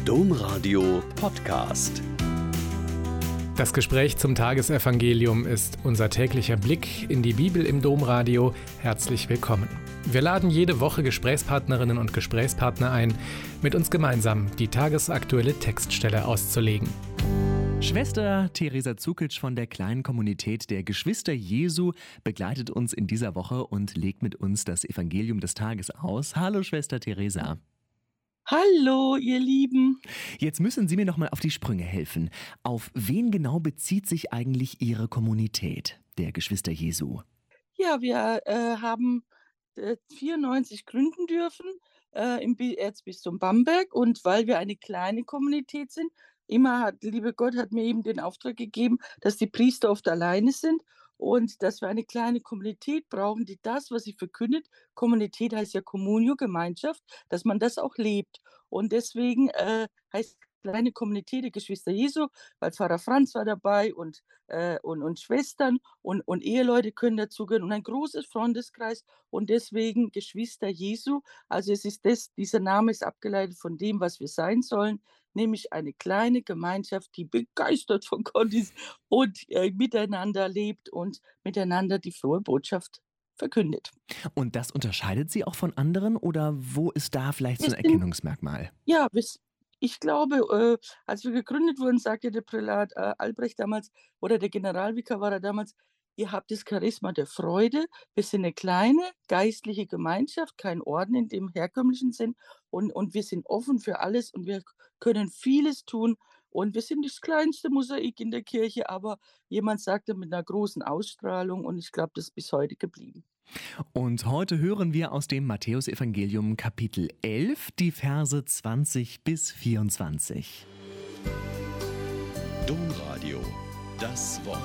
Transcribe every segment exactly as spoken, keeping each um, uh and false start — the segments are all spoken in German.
Domradio Podcast. Das Gespräch zum Tagesevangelium ist unser täglicher Blick in die Bibel im Domradio. Herzlich willkommen. Wir laden jede Woche Gesprächspartnerinnen und Gesprächspartner ein, mit uns gemeinsam die tagesaktuelle Textstelle auszulegen. Schwester Theresa Zukitsch von der kleinen Kommunität der Geschwister Jesu begleitet uns in dieser Woche und legt mit uns das Evangelium des Tages aus. Hallo Schwester Theresa. Hallo, ihr Lieben. Jetzt müssen Sie mir noch mal auf die Sprünge helfen. Auf wen genau bezieht sich eigentlich Ihre Kommunität der Geschwister Jesu? Ja, wir äh, haben äh, vierundneunzig gründen dürfen äh, im Bi- Erzbistum Bamberg, und weil wir eine kleine Kommunität sind, immer hat, liebe Gott hat mir eben den Auftrag gegeben, dass die Priester oft alleine sind und dass wir eine kleine Kommunität brauchen, die das, was sie verkündet, Kommunität heißt ja Communio, Gemeinschaft, dass man das auch lebt. Und deswegen äh, heißt kleine Kommunität der Geschwister Jesu, weil Pfarrer Franz war dabei und, äh, und, und Schwestern und, und Eheleute können dazugehören und ein großes Freundeskreis, und deswegen Geschwister Jesu. Also es ist das, dieser Name ist abgeleitet von dem, was wir sein sollen, nämlich eine kleine Gemeinschaft, die begeistert von Gott ist und äh, miteinander lebt und miteinander die frohe Botschaft verkündet. Und das unterscheidet Sie auch von anderen oder wo ist da vielleicht so Wir ein sind, Erkennungsmerkmal? ja, bis, ich glaube, äh, als wir gegründet wurden, sagte der Prälat äh, Albrecht damals, oder der Generalvikar war er damals, ihr habt das Charisma der Freude. Wir sind eine kleine geistliche Gemeinschaft, kein Orden in dem herkömmlichen Sinn, und, und wir sind offen für alles und wir können vieles tun. Und wir sind das kleinste Mosaik in der Kirche, aber jemand sagte mit einer großen Ausstrahlung, und ich glaube, das ist bis heute geblieben. Und heute hören wir aus dem Matthäusevangelium Kapitel elf die Verse zwanzig bis vierundzwanzig. Domradio, das Wort.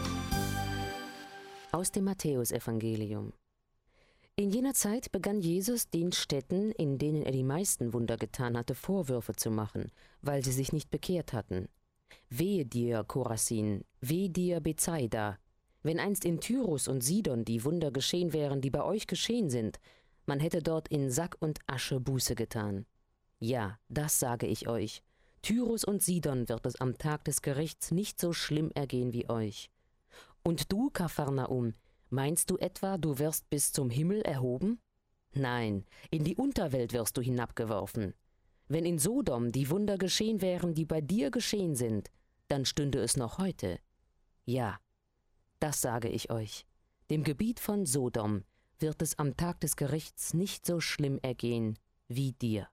Aus dem Matthäusevangelium. In jener Zeit begann Jesus, den Städten, in denen er die meisten Wunder getan hatte, Vorwürfe zu machen, weil sie sich nicht bekehrt hatten. Wehe dir, Chorazin, wehe dir, Bethsaida, wenn einst in Tyrus und Sidon die Wunder geschehen wären, die bei euch geschehen sind, man hätte dort in Sack und Asche Buße getan. Ja, das sage ich euch, Tyrus und Sidon wird es am Tag des Gerichts nicht so schlimm ergehen wie euch. Und du, Kapharnaum, meinst du etwa, du wirst bis zum Himmel erhoben? Nein, in die Unterwelt wirst du hinabgeworfen. Wenn in Sodom die Wunder geschehen wären, die bei dir geschehen sind, dann stünde es noch heute. Ja, das sage ich euch, dem Gebiet von Sodom wird es am Tag des Gerichts nicht so schlimm ergehen wie dir.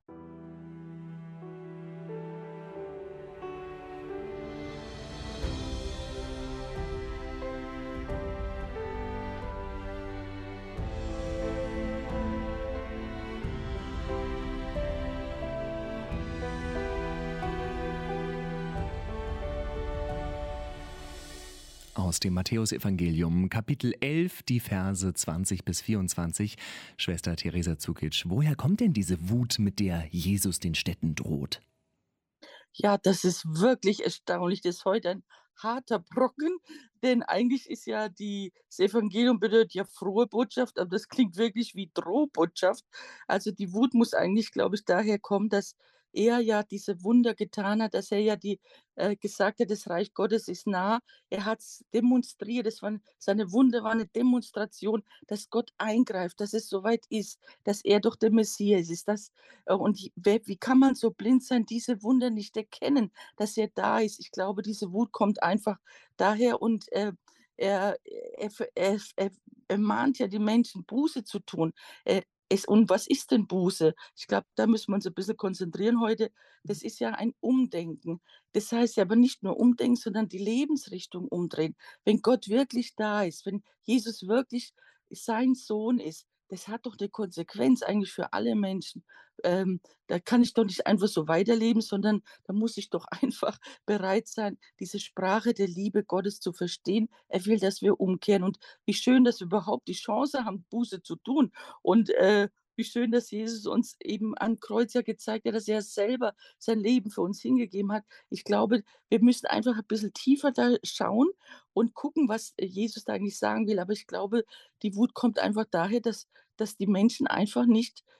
Aus dem Matthäusevangelium Kapitel elf, die Verse zwanzig bis vierundzwanzig. Schwester Theresa Zukitsch, woher kommt denn diese Wut, mit der Jesus den Städten droht? Ja, das ist wirklich erstaunlich. Das ist heute ein harter Brocken, denn eigentlich ist ja die, das Evangelium bedeutet ja frohe Botschaft, aber das klingt wirklich wie Drohbotschaft. Also die Wut muss eigentlich, glaube ich, daher kommen, dass er ja diese Wunder getan hat, dass er ja die äh, gesagt hat, das Reich Gottes ist nah. Er hat es demonstriert, es war, seine Wunder war eine Demonstration, dass Gott eingreift, dass es soweit ist, dass er doch der Messias ist. Dass, äh, und die- wer, wie kann man so blind sein, diese Wunder nicht erkennen, dass er da ist? Ich glaube, diese Wut kommt einfach daher, und äh, er, er, er, er, er mahnt ja die Menschen, Buße zu tun. Er, es, und was ist denn Buße? Ich glaube, da müssen wir uns ein bisschen konzentrieren heute. Das ist ja ein Umdenken. Das heißt ja aber nicht nur umdenken, sondern die Lebensrichtung umdrehen. Wenn Gott wirklich da ist, wenn Jesus wirklich sein Sohn ist, das hat doch eine Konsequenz eigentlich für alle Menschen. Ähm, da kann ich doch nicht einfach so weiterleben, sondern da muss ich doch einfach bereit sein, diese Sprache der Liebe Gottes zu verstehen. Er will, dass wir umkehren. Und wie schön, dass wir überhaupt die Chance haben, Buße zu tun. Und äh, wie schön, dass Jesus uns eben am Kreuz ja gezeigt hat, dass er selber sein Leben für uns hingegeben hat. Ich glaube, wir müssen einfach ein bisschen tiefer da schauen und gucken, was Jesus da eigentlich sagen will. Aber ich glaube, die Wut kommt einfach daher, dass, dass die Menschen einfach nicht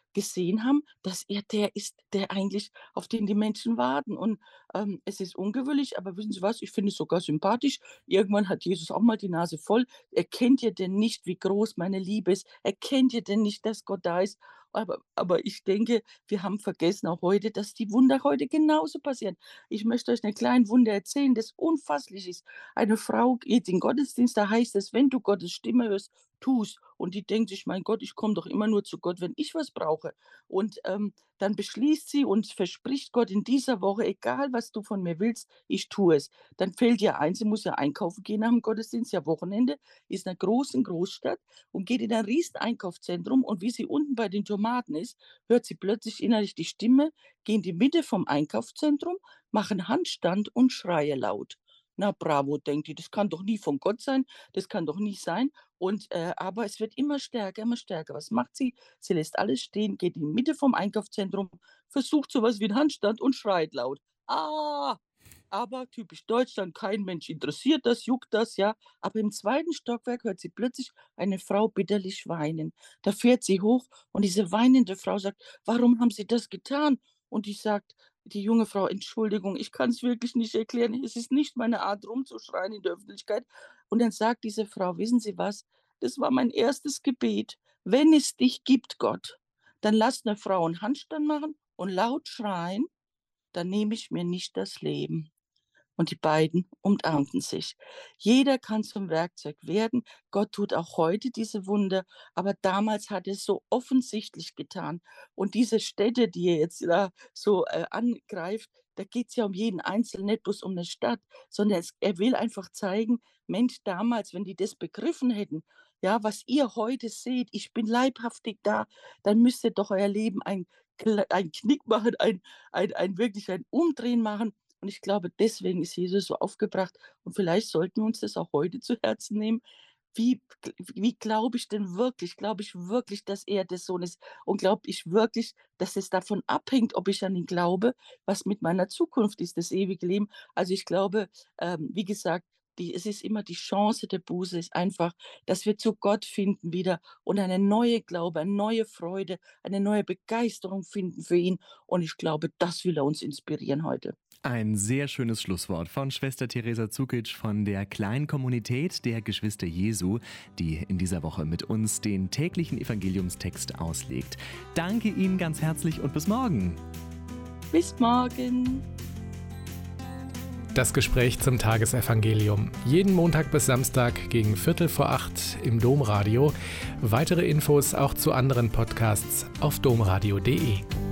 gesehen haben, dass er der ist, der eigentlich auf den die Menschen warten. Und, ähm, es ist ungewöhnlich, aber wissen Sie was, ich finde es sogar sympathisch. Irgendwann hat Jesus auch mal die Nase voll. Erkennt ihr denn nicht, wie groß meine Liebe ist? Erkennt ihr denn nicht, dass Gott da ist? Aber aber ich denke, wir haben vergessen auch heute, dass die Wunder heute genauso passieren. Ich möchte euch 'ne kleinen Wunder erzählen, das unfasslich ist. Eine Frau geht in den Gottesdienst, da heißt es: „Wenn du Gottes Stimme hörst, tu's.“ Und die denkt sich: „Mein Gott, ich komme doch immer nur zu Gott, wenn ich was brauche.“ Und, ähm, dann beschließt sie und verspricht Gott in dieser Woche: „Egal, was du von mir willst, ich tue es.“ Dann fällt ihr ein, sie muss ja einkaufen gehen nach dem Gottesdienst, ja Wochenende, ist in 'ner großen Großstadt und geht in ein riesen Einkaufszentrum und wie sie unten bei den Tomaten ist, hört sie plötzlich innerlich die Stimme: „Geh in die Mitte vom Einkaufszentrum, mach 'n Handstand und schreie laut.“ Na bravo, denkt die, das kann doch nie von Gott sein, das kann doch nie sein. Und, äh, aber es wird immer stärker, immer stärker. Was macht sie? Sie lässt alles stehen, geht in die Mitte vom Einkaufszentrum, versucht so was wie 'n Handstand und schreit laut: „Ah!“ Aber typisch Deutschland, kein Mensch interessiert das, juckt das, ja. Aber im zweiten Stockwerk hört sie plötzlich eine Frau bitterlich weinen. Da fährt sie hoch und diese weinende Frau sagt: „Warum haben Sie das getan?“ Und die sagt die junge Frau: „Entschuldigung, ich kann's wirklich nicht erklären. Es ist nicht meine Art, rumzuschreien in der Öffentlichkeit.“ Und dann sagt diese Frau: „Wissen Sie was? Das war mein erstes Gebet. Wenn es dich gibt, Gott, dann lass 'ner Frau 'n Handstand machen und laut schreien, dann nehme ich mir nicht das Leben.“ Und die beiden umarmten sich. Jeder kann zum Werkzeug werden. Gott tut auch heute diese Wunder, aber damals hat er es so offensichtlich getan. Und diese Städte, die er jetzt da so, äh, angreift, da geht's ja um jeden Einzelnen, nicht bloß um 'ne Stadt, sondern es er will einfach zeigen: „Mensch, damals, wenn die das begriffen hätten, ja, was ihr heute seht, ich bin leibhaftig da, dann müsste doch euer Leben ein Kl ein Knick machen, ein ein ein wirklich ein Umdrehen machen.“ Und ich glaube, deswegen ist Jesus so aufgebracht. Und vielleicht sollten wir uns das auch heute zu Herzen nehmen. Wie g wie glaube ich denn wirklich glaube ich wirklich, dass er der Sohn ist? Und glaube ich wirklich, dass es davon abhängt, ob ich an ihn glaube, was mit meiner Zukunft ist, das ewige Leben? Also, ich glaube, ähm, wie gesagt, die es ist immer die Chance der Buße ist einfach, dass wir zu Gott finden wieder und eine neue Glaube, eine neue Freude, eine neue Begeisterung finden für ihn. Und ich glaube, das will er uns inspirieren heute. Ein sehr schönes Schlusswort von Schwester Theresa Cukic von der kleinen Kommunität der Geschwister Jesu, die in dieser Woche mit uns den täglichen Evangeliumstext auslegt. Danke Ihnen ganz herzlich und bis morgen. Bis morgen. Das Gespräch zum Tagesevangelium. Jeden Montag bis Samstag gegen Viertel vor acht im Domradio. Weitere Infos auch zu anderen Podcasts auf domradio punkt de.